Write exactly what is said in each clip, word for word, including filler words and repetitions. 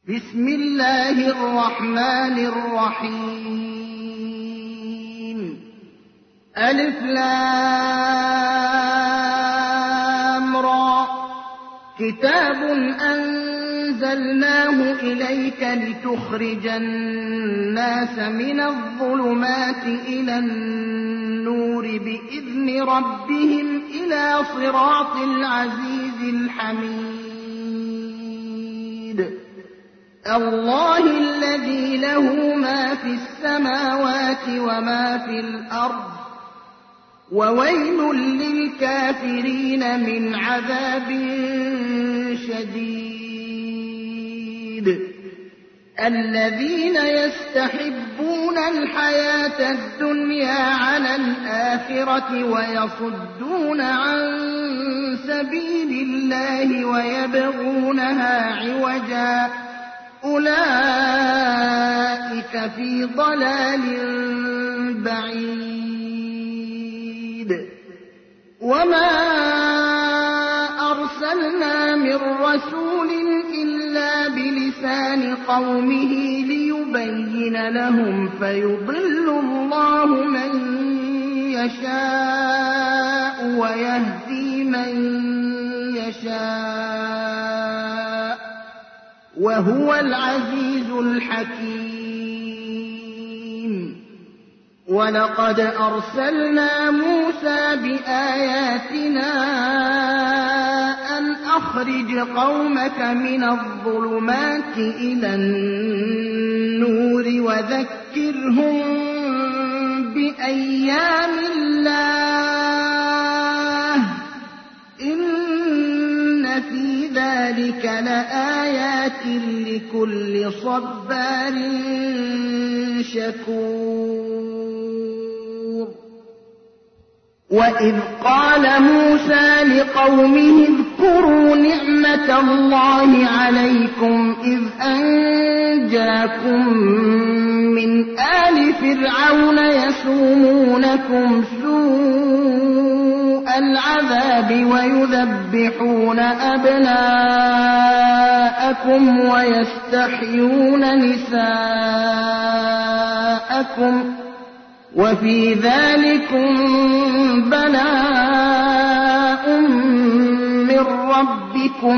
بسم الله الرحمن الرحيم. ألف لام را. كتاب أنزلناه إليك لتخرج الناس من الظلمات إلى النور بإذن ربهم إلى صراط العزيز الحميد. الله الذي له ما في السماوات وما في الأرض، وويل للكافرين من عذاب شديد. الذين يستحبون الحياة الدنيا على الآخرة ويصدون عن سبيل الله ويبغونها عوجا، أولئك في ضلال بعيد. وما أرسلنا من رسول إلا بلسان قومه ليبين لهم، فيضل الله من يشاء ويهدي من يشاء، وهو العزيز الحكيم. ولقد أرسلنا موسى بآياتنا أن أخرج قومك من الظلمات إلى النور وذكرهم بأيام الله، إن في ذلك لآيات لكل صبار شكور. وإذ قال موسى لقومه اذكروا نعمة الله عليكم إذ أنجاكم من آل فرعون يسومونكم سوء العذاب ويذبحون أبناءكم ويستحيون نساءكم، وفي ذلكم بلاء من ربكم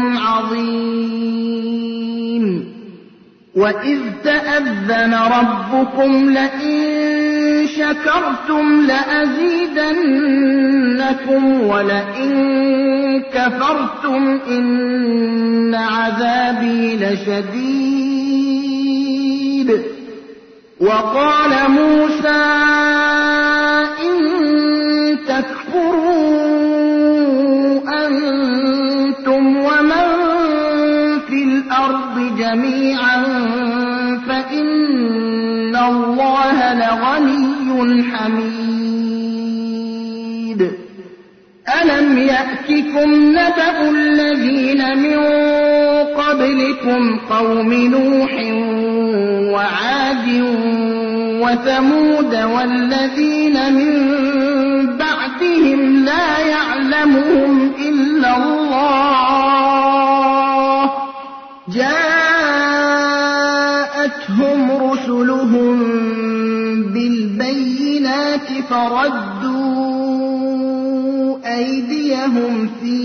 عظيم. وإذ تأذن ربكم لئن شكرتم لأزيدنكم ولئن كفرتم إن عذابي لشديد. وقال موسى إن تكفروا أنتم ومن في الأرض جميعا فإن الله لغني حميد. ألم يأتكم نبأ الذين من قبلكم قوم نوح وعاد وثمود والذين من بعدهم لا يعلمهم إلا الله، جاءتهم رسلهم بالبينات فردوا أيديهم في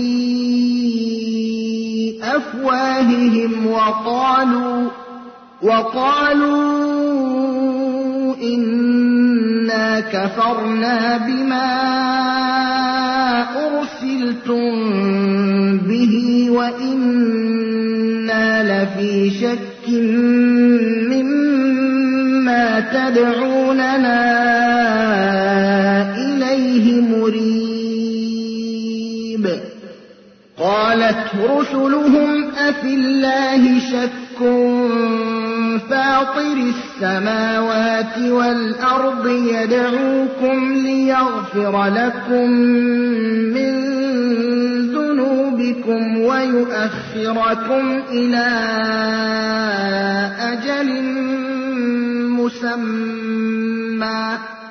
أفواههم وقالوا وقالوا إنا كفرنا بما أرسلتم به وإنا لفي شك مما تدعوننا إليه مريب. قالت رسلهم أفي الله شك فاطر السماوات والأرض يدعوكم ليغفر لكم من ذنوبكم ويؤخركم إلى أجل مسمى.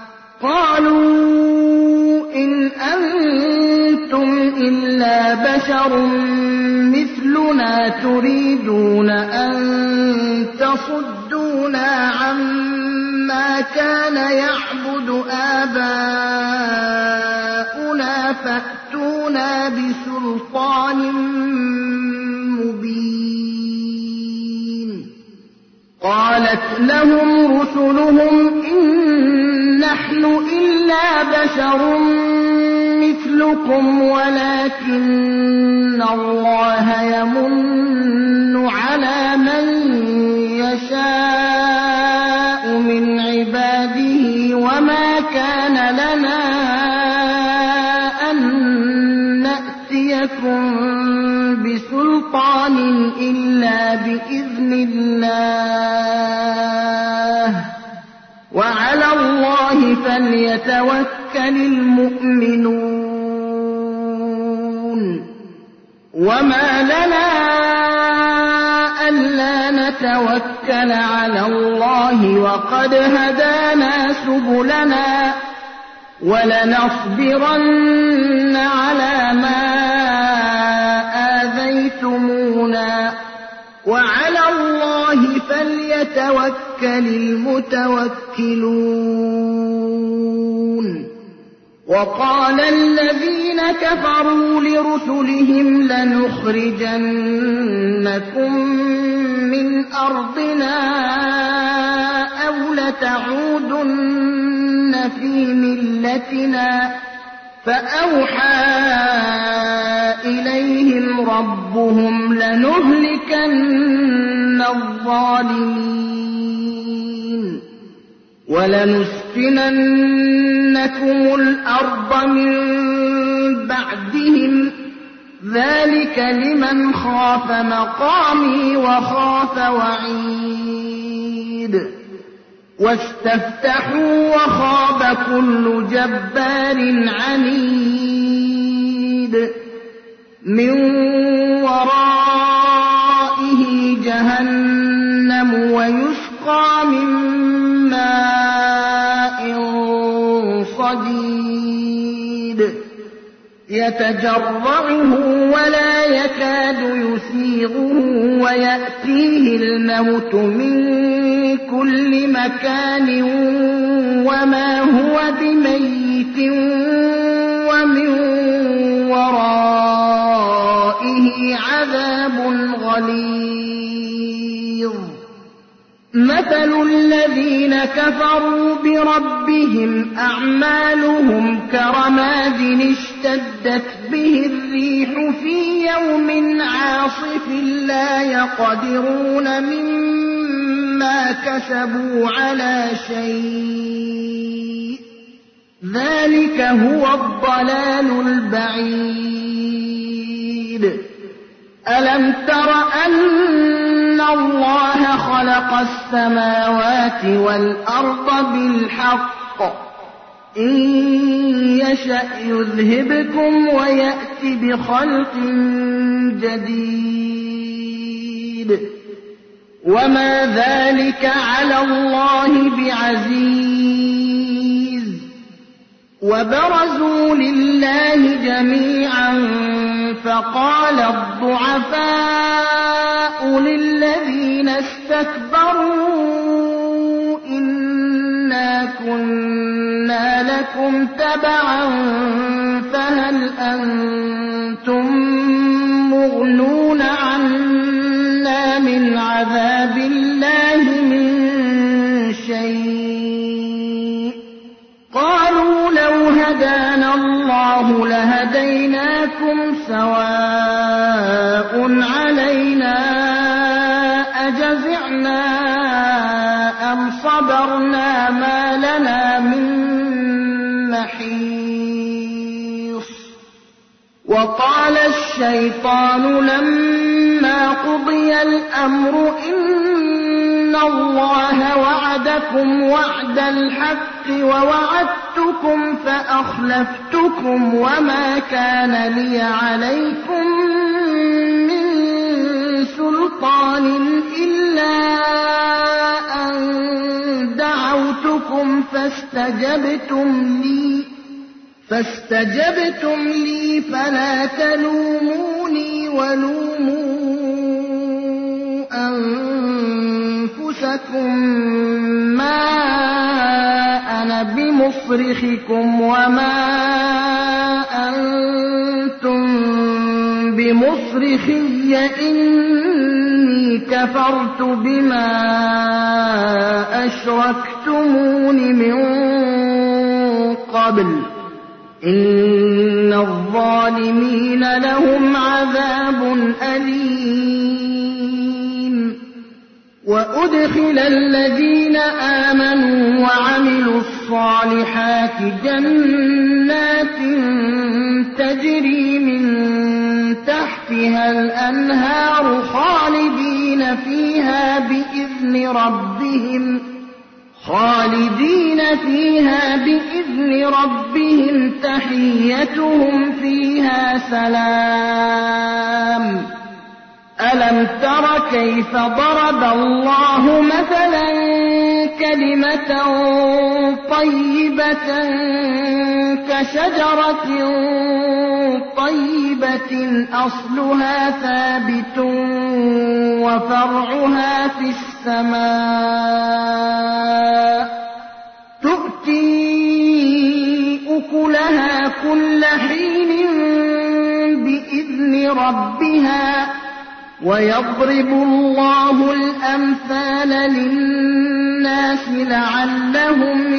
قالوا إن أنتم إلا بشر مثلنا تريدون أن تصدونا عما كان يعبد آباؤنا فأتونا بسلطان مبين. قالت لهم رسلهم إن نحن إلا بشر مثلكم ولكن الله يمن على من يشاء من عباده وما كان لنا أن نأتيكم بسلطان إلا بإذن الله وعلى الله فليتوكل المؤمنون. وما لنا ألا نتوكل على الله وقد هدانا سبلنا ولنصبرن على ما آذيتمونا وعلى الله فليتوكل المتوكلون. وقال الذين كفروا لرسلهم لنخرجنكم من أرضنا أو لتعودن في ملتنا فأوحى إليهم ربهم لنهلكن الظالمين ولنسكننكم الأرض من بعدهم ذلك لمن خاف مقامي وخاف وعيد. واستفتحوا وخاب كل جبار عنيد من ورائه جهنم ويسقى من ماء صديد يتجرعه ولا يكاد يسيغه ويأتيه الموت من كل مكان وما هو بميت ومن ورائه عذاب غليظ. مثل الذين كفروا بربهم أعمالهم كرماد اشتدت به الريح في يوم عاصف لا يقدرون مما كسبوا على شيء ذلك هو الضلال البعيد. ألم تر أن الله خلق السماوات والأرض بالحق إن يشأ يذهبكم ويأت بخلق جديد وما ذلك على الله بعزيز. وبرزوا لله جميعا فقال الضعفاء للذين استكبروا إنا كنا لكم تبعا فهل أنتم مغنون عنا من عذاب الله من شيء قالوا لو هدانا الله لهديناكم سواء علينا أجزعنا أم صبرنا ما لنا من محيص. وقال الشيطان لما قضي الأمر إن الله وعدكم وعد الحق ووعدتكم فأخلفتكم وما كان لي عليكم من سلطان إلا أن دعوتكم فاستجبتم لي فاستجبتم لي فلا تلوموني ولوموا أنفسكم أنفسكم ما أنا بمصرخكم وما أنتم بمصرخي إني كفرت بما أشركتمون من قبل إن الظالمين لهم عذاب أليم. وأدخل الذين آمنوا وعملوا الصالحات جنات تجري من تحتها الأنهار خالدين فيها بإذن ربهم خالدين فيها بإذن ربهم تحيتهم فيها سلام. ألم تر كيف ضرب الله مثلا كلمة طيبة كشجرة طيبة أصلها ثابت وفرعها في السماء تؤتي أكلها كل حين بإذن ربها ويضرب الله الأمثال للناس لعلهم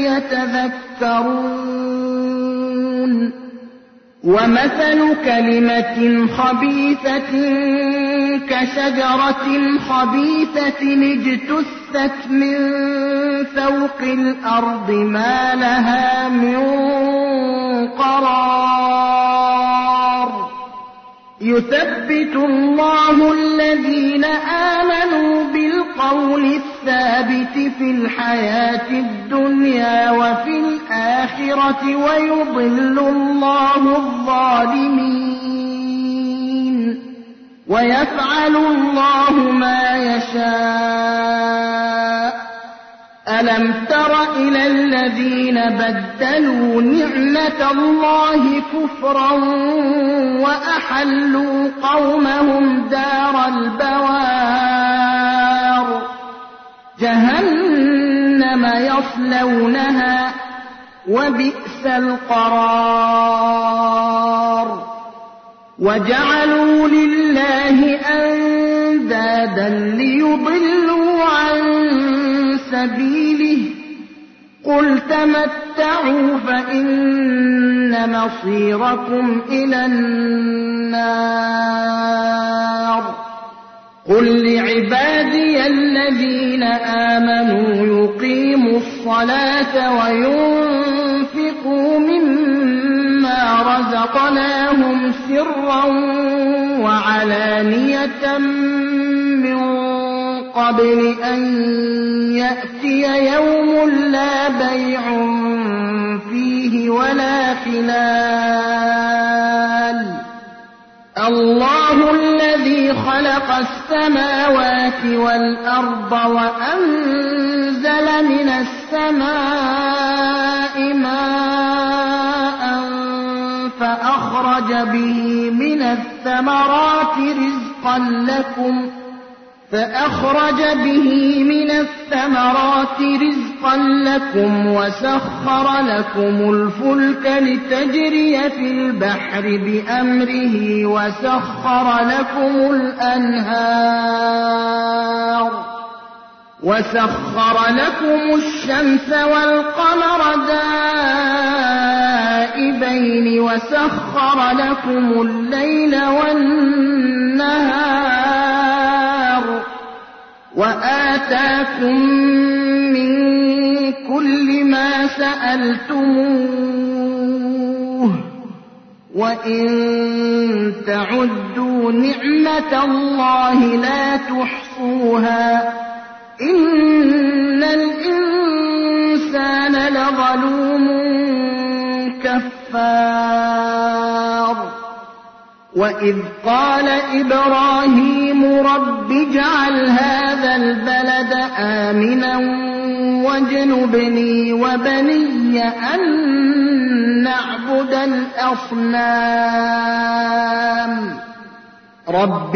يتذكرون. ومثل كلمة خبيثة كشجرة خبيثة اجتثت من فوق الأرض ما لها من قرار. يثبت الله الذين آمنوا بالقول الثابت في الحياة الدنيا وفي الآخرة ويضل الله الظالمين ويفعل الله ما يشاء. ألم تر إلى الذين بدلوا نعمة الله كفرا وأحلوا قومهم دار البوار جهنم يصلونها وبئس القرار. وجعلوا لله أندادا ليضلوا عن سبيله قل تمتعوا فإن مصيركم إلى النار. قل لعبادي الذين آمنوا يقيموا الصلاة وينفقوا مما رزقناهم سرا وعلانية من قبل أن يأتي يوم لا بيع فيه ولا خلال. الله الذي خلق السماوات والأرض وأنزل من السماء ماء فأخرج به من الثمرات رزقا لكم فأخرج به من الثمرات رزقا لكم وسخر لكم الفلك لتجري في البحر بأمره وسخر لكم الأنهار وسخر لكم الشمس والقمر دائبين وسخر لكم الليل والنهار وآتاكم من كل ما سألتموه وإن تعدوا نعمة الله لا تحصوها إن الإنسان لظلوم كفار. وإذ قال إبراهيم رب اجعل هذا البلد آمنا واجنبني وبني أن نعبد الأصنام رب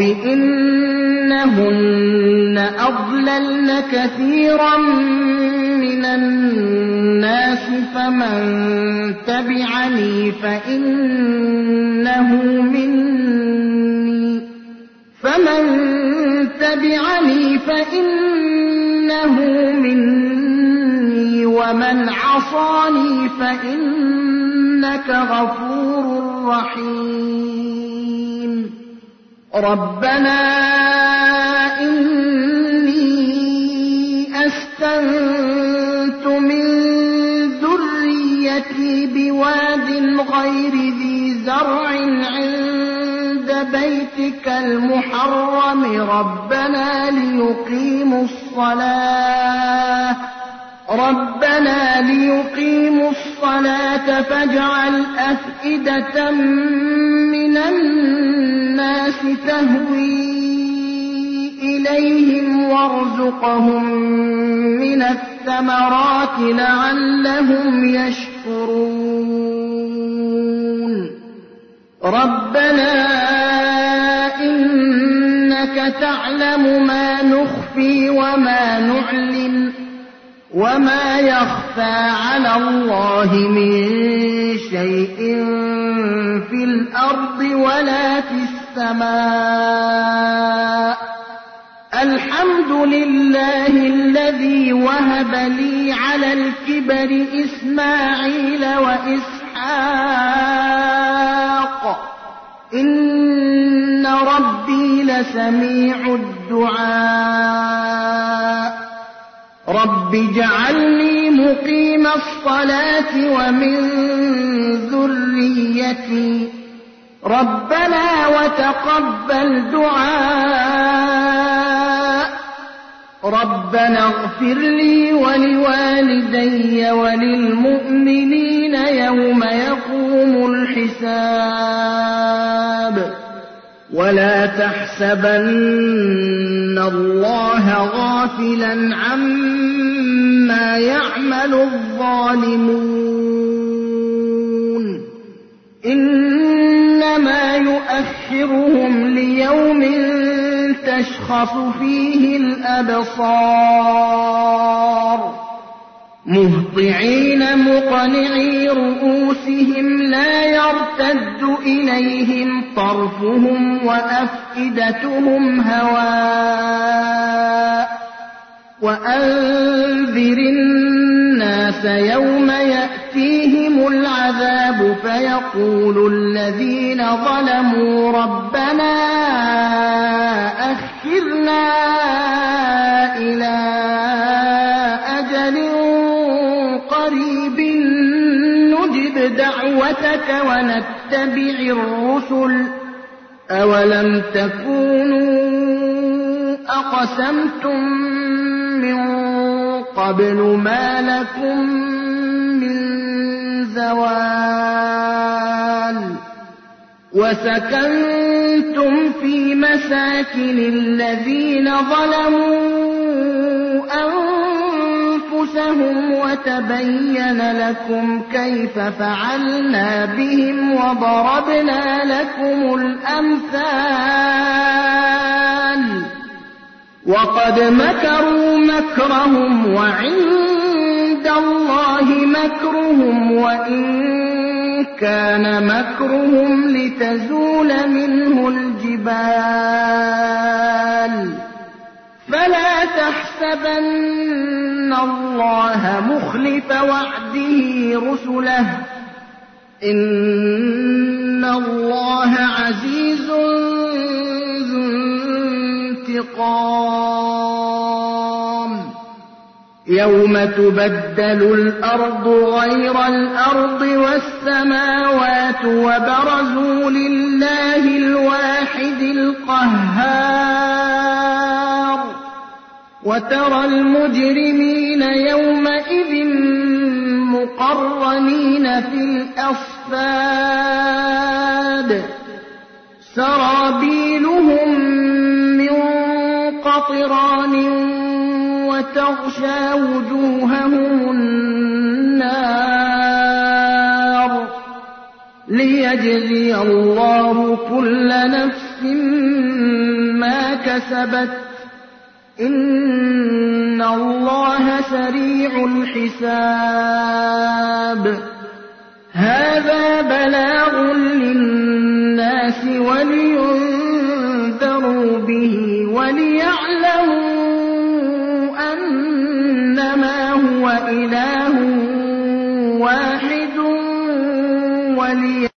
إنهن أضللن كثيرا من الناس فمن تبعني فإنه مني فمن تبعني فإنه مني ومن عصاني فإنك غفور رحيم ربنا إني أسكنت من ذريتي بواد غير ذي زرع عند بيتك المحرم ربنا ليقيموا الصلاة ربنا ليقيموا الصلاة فاجعل أفئدة من الناس تهوي إليهم وارزقهم من الثمرات لعلهم يشكرون ربنا إنك تعلم ما نخفي وما نعلن وما يخفى على الله من شيء في الأرض ولا في السماء الحمد لله الذي وهب لي على الكبر إسماعيل وإسحاق إن ربي لسميع الدعاء رب اجعلني مقيم الصلاة ومن ذريتي ربنا وتقبل دعاء ربنا اغفر لي ولوالدي وللمؤمنين يوم يقوم الحساب ولا تحسبن الله غافلا عما يعمل الظالمون إنما يؤخرهم ليوم تشخص فيه الأبصار مهطعين مقنعي رؤوسهم لا يرتد إليهم طرفهم وأفئدتهم هواء وأنذر الناس يوم يأتيهم العذاب فيقول الذين ظلموا ربنا أخرنا إلى أجل قريب نجب دعوتك ونتبع الرسل أولم تكونوا أقسمتم من قبل ما لكم من زوال وسكنتم في مساكن الذين ظلموا أنفسهم وتبين لكم كيف فعلنا بهم وضربنا لكم الأمثال وقد مكروا مكرهم وعند الله مكرهم وإن كان مكرهم لتزول منه الجبال فلا تحسبن الله مخلف وعده رسله إن الله عزيز ذو انتقام يوم تبدل الأرض غير الأرض والسماوات وبرزوا لله الواحد القهار وترى المجرمين يومئذ مقرنين في الأصفاد سرابيلهم من قطران وتغشى وجوههم النار ليجزي الله كل نفس كسبت إن الله سريع الحساب هذا بلاغ للناس ولينذروا به وليعلموا أنما هو إله واحد ولي